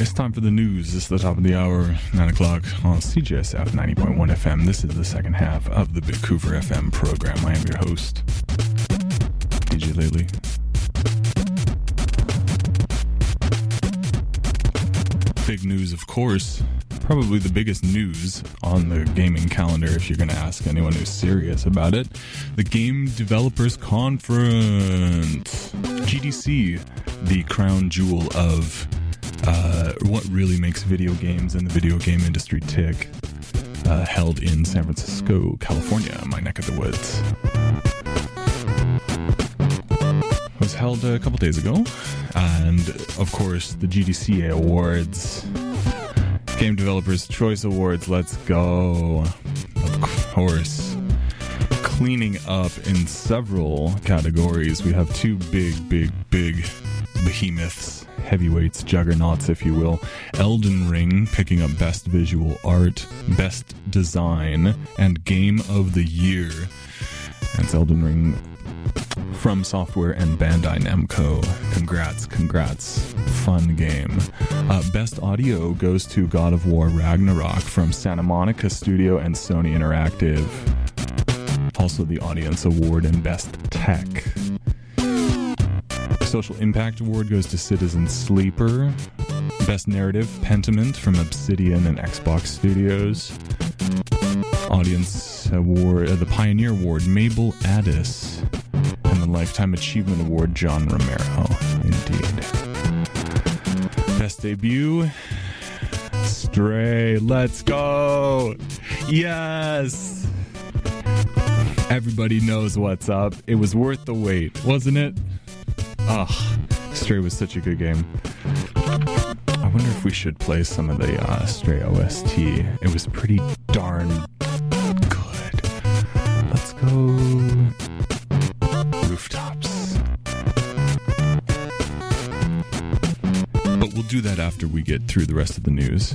It's time for the news. This is the top of the hour, 9 o'clock on CJSF 90.1 FM. This is the second half of the Vancouver FM program. I am your host, DJ Lately. Big news, of course. Probably the biggest news on the gaming calendar, if you're going to ask anyone who's serious about it. The Game Developers Conference. GDC, the crown jewel of what really makes video games and the video game industry tick, held in San Francisco, California, my neck of the woods. It was held a couple days ago, and of course the GDC Awards, Game Developers Choice Awards, let's go. Of course, cleaning up in several categories. We have two big behemoths, heavyweights, juggernauts, if you will. Elden Ring picking up Best Visual Art, Best Design, and Game of the Year. That's Elden Ring from Software and Bandai Namco. Congrats. Fun game. Best Audio goes to God of War Ragnarok from Santa Monica Studio and Sony Interactive. Also the Audience Award and Best Tech. Social Impact Award goes to Citizen Sleeper. Best Narrative, Pentiment from Obsidian and Xbox Studios. Audience Award, the Pioneer Award, Mabel Addis. And the Lifetime Achievement Award, John Romero. Indeed. Best Debut, Stray. Let's go! Yes! Everybody knows what's up. It was worth the wait, wasn't it? Ugh, Stray was such a good game. I wonder if we should play some of the Stray OST. It was pretty darn good. Let's go Rooftops. But we'll do that after we get through the rest of the news.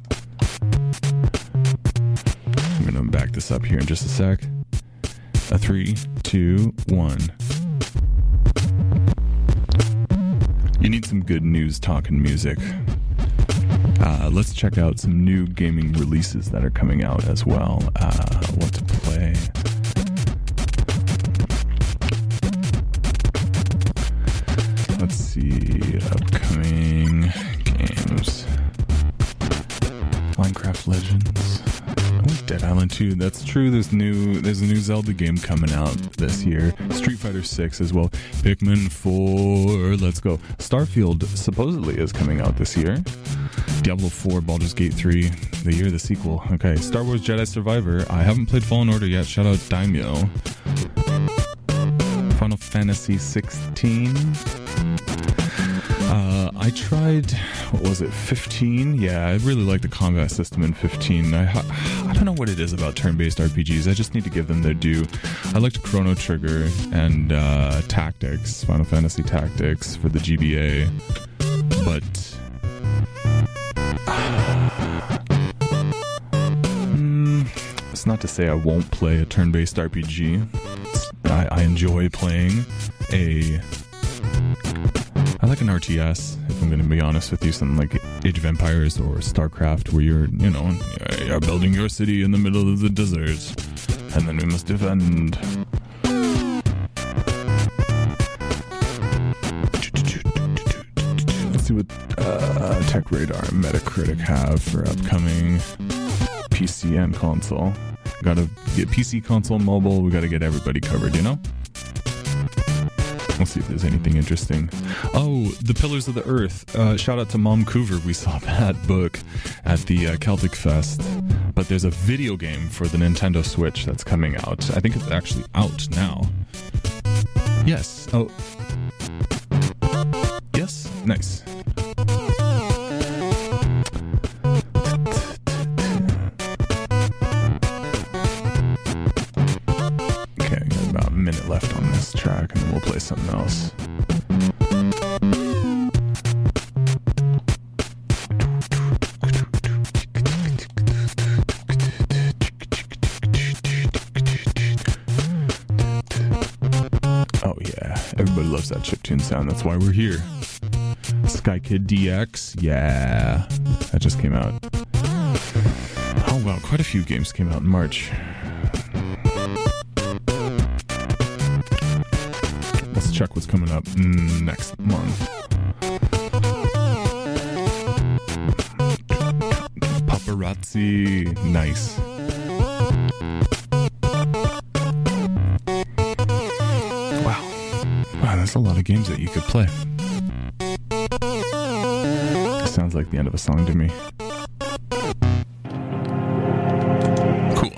I'm going to back this up here in just a sec. 3, 2, 1. You need some good news talking music. Let's check out some new gaming releases that are coming out as well. What to play? Let's see. Upcoming games. Minecraft Legends. Oh, Dead Island 2. That's true. There's a new Zelda game coming out this year. Street Fighter 6 as well. Pikmin 4. Let's go. Starfield supposedly is coming out this year. Diablo 4, Baldur's Gate 3, the year of the sequel. Okay, Star Wars Jedi Survivor. I haven't played Fallen Order yet. Shout out Daimyo. Final Fantasy 16. I tried, what was it, 15? Yeah, I really like the combat system in 15. I don't know what it is about turn-based RPGs. I just need to give them their due. I liked Chrono Trigger and Tactics, Final Fantasy Tactics for the GBA. But it's not to say I won't play a turn-based RPG. I enjoy playing I like an RTS, if I'm going to be honest with you, something like Age of Empires or StarCraft, where you're building your city in the middle of the desert, and then we must defend. Let's see what Tech Radar and Metacritic have for upcoming PC and console. Gotta get PC, console, mobile, we gotta get everybody covered, you know? Let's see if there's anything interesting. Oh, The Pillars of the Earth. Shout out to Mom Coover. We saw that book at the Celtic Fest. But there's a video game for the Nintendo Switch that's coming out. I think it's actually out now. Yes. Oh. Yes? Nice. Okay, I got about a minute left on this track, and then we'll play something else. Oh yeah, everybody loves that chiptune sound. That's why we're here. Sky Kid DX, yeah, that just came out. Oh wow, quite a few games came out in March. Let's check what's coming up next month. Paparazzi, nice. Wow, that's a lot of games that you could play. Sounds like the end of a song to me. Cool.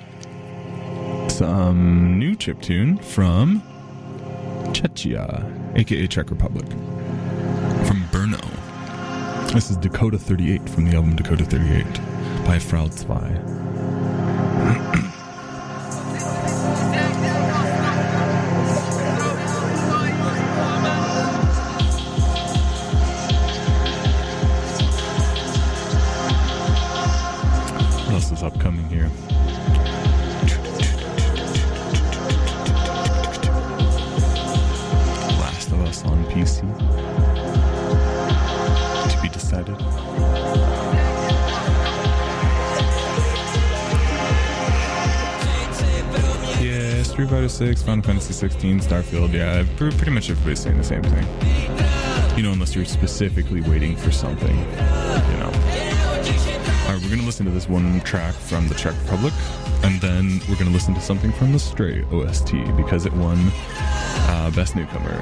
Some new chiptune from Czechia, aka Czech Republic, from Brno. This is Dakota 38 from the album Dakota 38 by Frau 2. What else is upcoming here? Last of Us on PC. To be decided. Yeah, Street Fighter 6, Final Fantasy 16, Starfield. Yeah, pretty much everybody's saying the same thing. You know, unless you're specifically waiting for something, you know. Alright, we're gonna listen to this one track from the Czech Republic, and then we're gonna listen to something from the Stray OST, because it won Best Newcomer.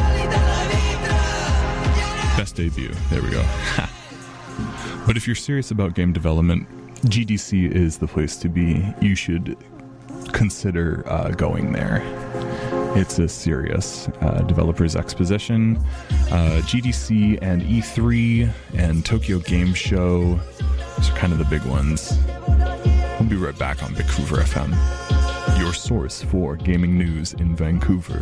Best Debut. There we go. But if you're serious about game development, GDC is the place to be. You should consider going there. It's a serious developers exposition. GDC and E3 and Tokyo Game Show, those are kind of the big ones. We'll be right back on Vancouver FM, your source for gaming news in Vancouver.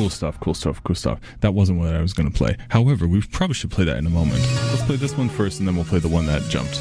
Cool stuff. That wasn't what I was going to play. However, we probably should play that in a moment. Let's play this one first, and then we'll play the one that jumped.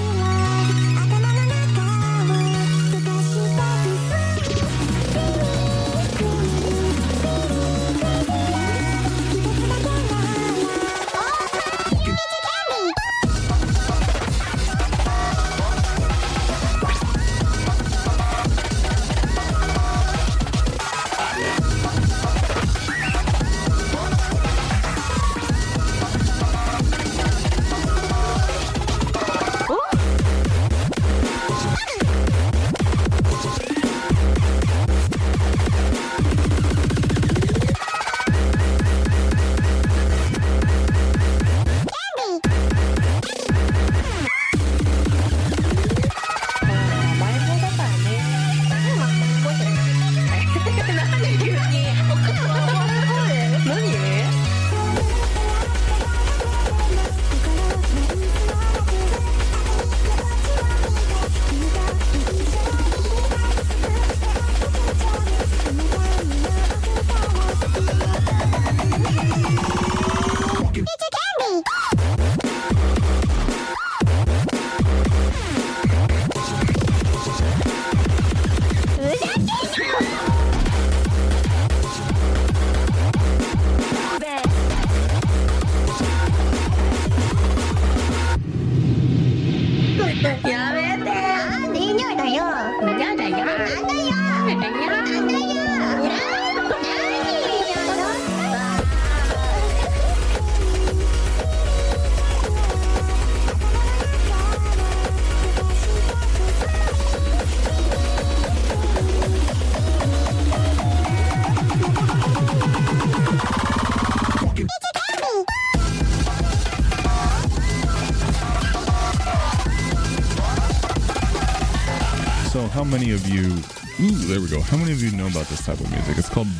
So how many of you... Ooh, there we go. How many of you know about this type of music? It's called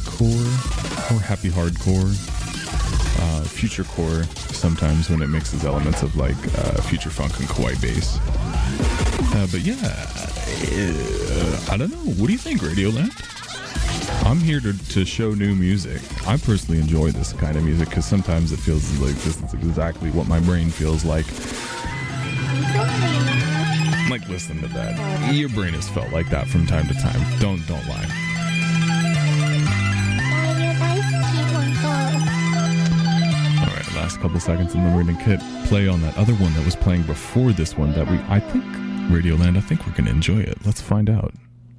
breakcore or happy hardcore. Futurecore, sometimes when it mixes elements of like future funk and kawaii bass. But yeah, I don't know. What do you think, Radioland? I'm here to show new music. I personally enjoy this kind of music because sometimes it feels like this is exactly what my brain feels like. Like, listen to that. Your brain has felt like that from time to time. Don't lie. Alright, last couple seconds and then we're gonna hit play on that other one that was playing before this one that I think, Radioland, I think we're gonna enjoy it. Let's find out.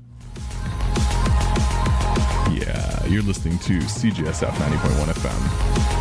Yeah, you're listening to CJSF 90.1 FM.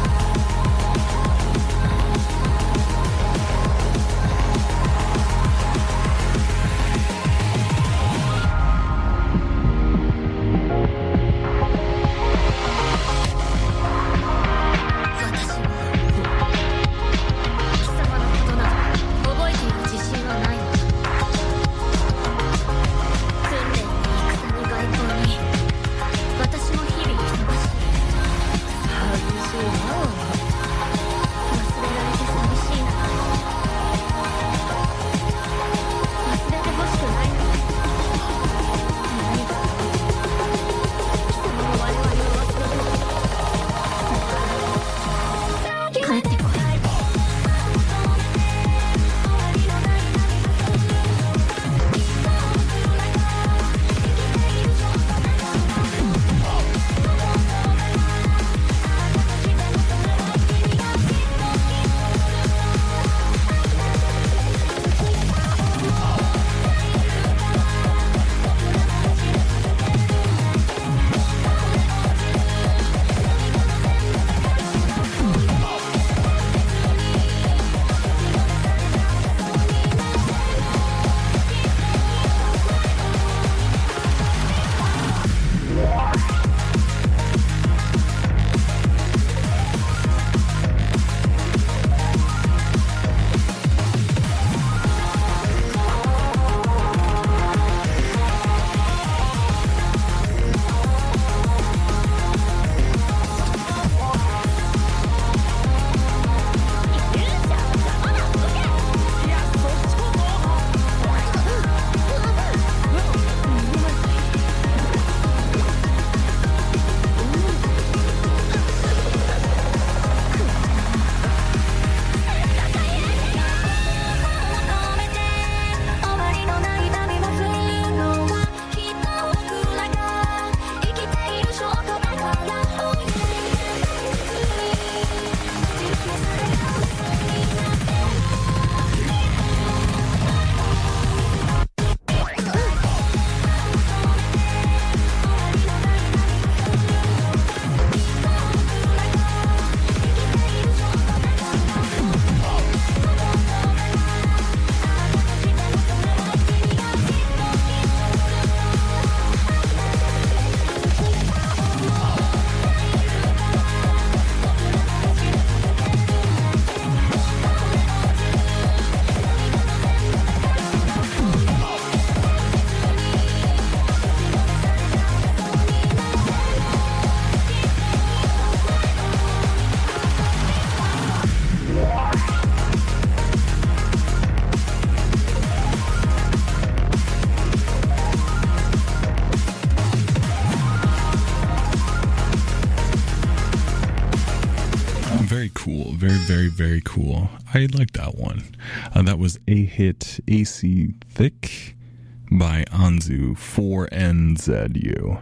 very cool. I like that one. That was A Hit AC Thick by Anzu 4NZU.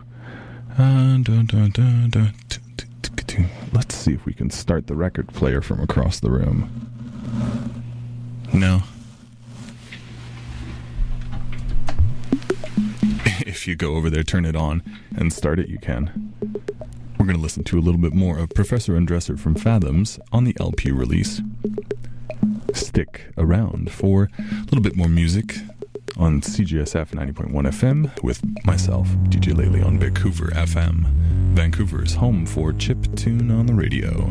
Let's see if we can start the record player from across the room. No. If you go over there, turn it on, and start it, you can. We're going to listen to a little bit more of Professor Undresser from Fathoms on the LP release. Stick around for a little bit more music on CJSF 90.1 FM with myself, DJ Laley on Vancouver FM, Vancouver's home for chiptune on the radio.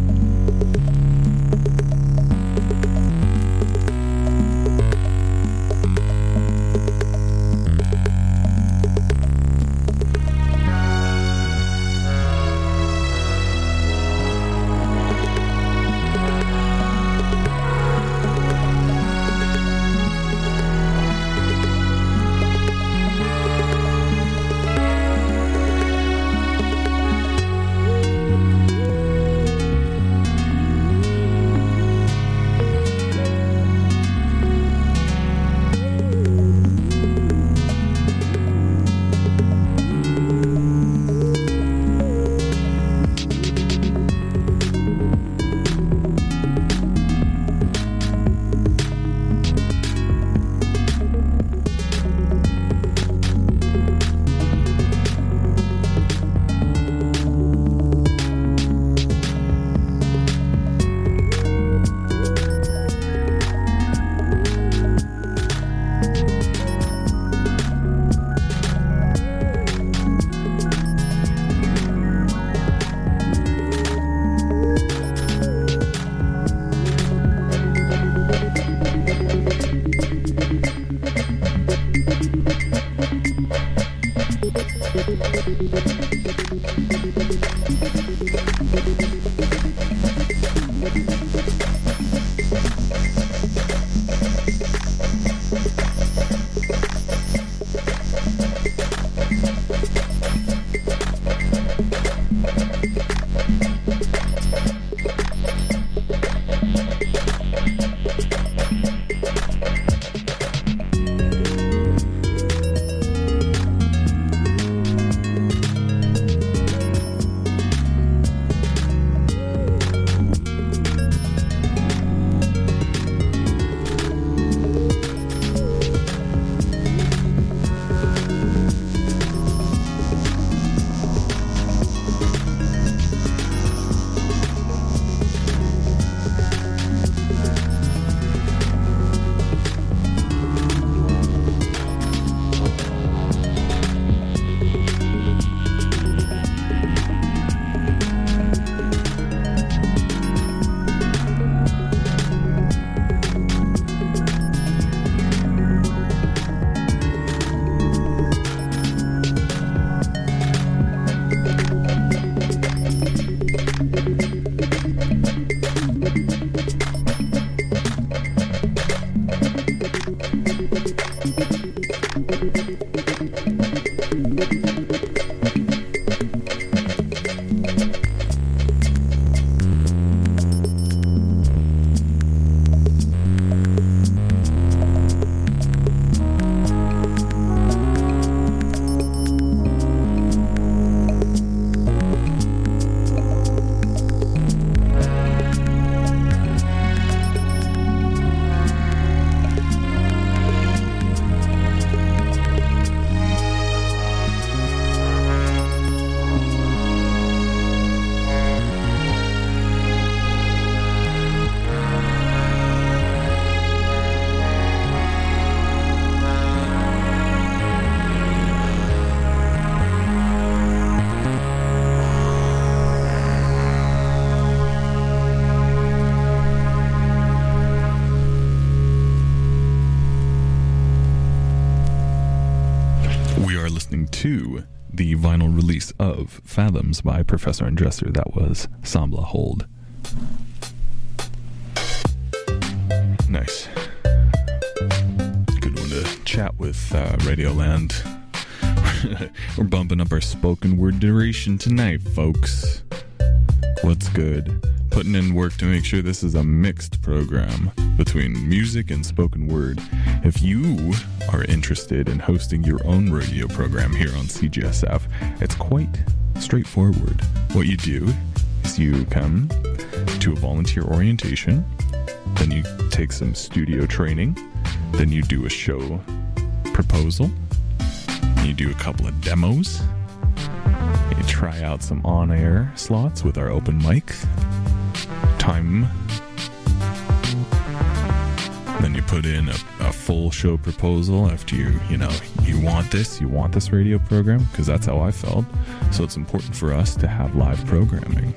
To the vinyl release of Fathoms by Professor Undresser. That was Sambla Hold. Nice. Good one to chat with Radioland. We're bumping up our spoken word duration tonight, folks. What's good? putting in work to make sure this is a mixed program between music and spoken word. If you are interested in hosting your own radio program here on CJSF, it's quite straightforward. What you do is you come to a volunteer orientation, then you take some studio training, then you do a show proposal, you do a couple of demos, you try out some on-air slots with our open mic time, then you put in a full show proposal after you want this radio program, because that's how I felt. So it's important for us to have live programming.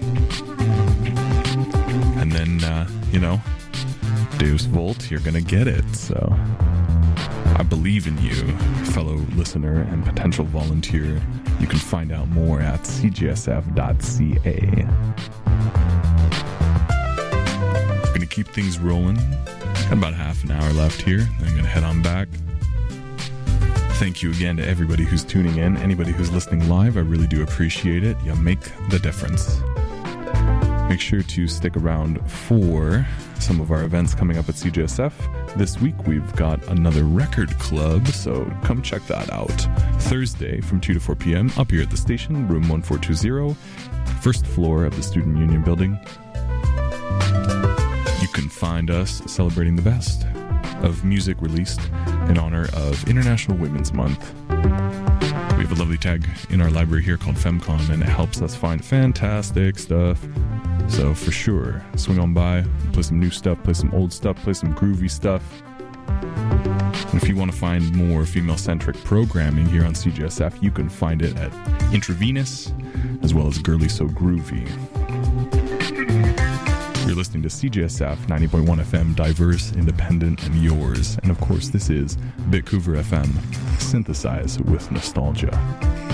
And then, Deus Volt, you're gonna get it. So I believe in you, fellow listener and potential volunteer. You can find out more at cgsf.ca. Gonna keep things rolling. Got about half an hour left here. Then I'm gonna head on back. Thank you again to everybody who's tuning in. Anybody who's listening live, I really do appreciate it. You make the difference. Make sure to stick around for some of our events coming up at CJSF. This week we've got another record club, so come check that out. Thursday from 2 to 4 p.m. up here at the station, room 1420, first floor of the Student Union building. You can find us celebrating the best of music released in honor of International Women's Month. We have a lovely tag in our library here called FemCon, and it helps us find fantastic stuff. So for sure, swing on by, play some new stuff, play some old stuff, play some groovy stuff. And if you want to find more female-centric programming here on CJSF, you can find it at Intravenous, as well as Girly So Groovy. You're listening to CJSF 90.1 FM, diverse, independent, and yours. And of course, this is Vancouver FM, synthesized with nostalgia.